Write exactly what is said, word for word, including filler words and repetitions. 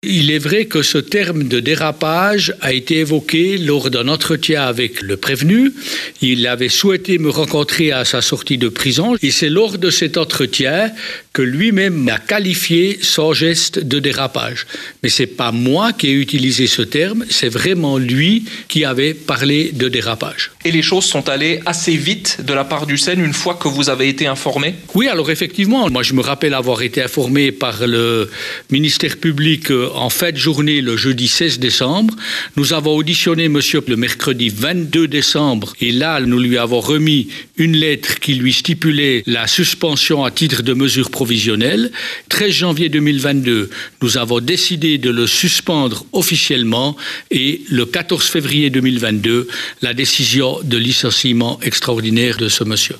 Il est vrai que ce terme de dérapage a été évoqué lors d'un entretien avec le prévenu. Il avait souhaité me rencontrer à sa sortie de prison et c'est lors de cet entretien que lui-même a qualifié son geste de dérapage. Mais c'est pas moi qui ai utilisé ce terme, c'est vraiment lui qui avait parlé de dérapage. Et les choses sont allées assez vite de la part du S E N une fois que vous avez été informé? Oui, alors effectivement, moi je me rappelle avoir été informé par le ministère public en fin de journée le jeudi seize décembre. Nous avons auditionné monsieur le mercredi vingt-deux décembre et là nous lui avons remis une lettre qui lui stipulait la suspension à titre de mesure provisionnelle. treize janvier deux mille vingt-deux, nous avons décidé de le suspendre officiellement et le quatorze février deux mille vingt-deux, la décision de licenciement extraordinaire de ce monsieur.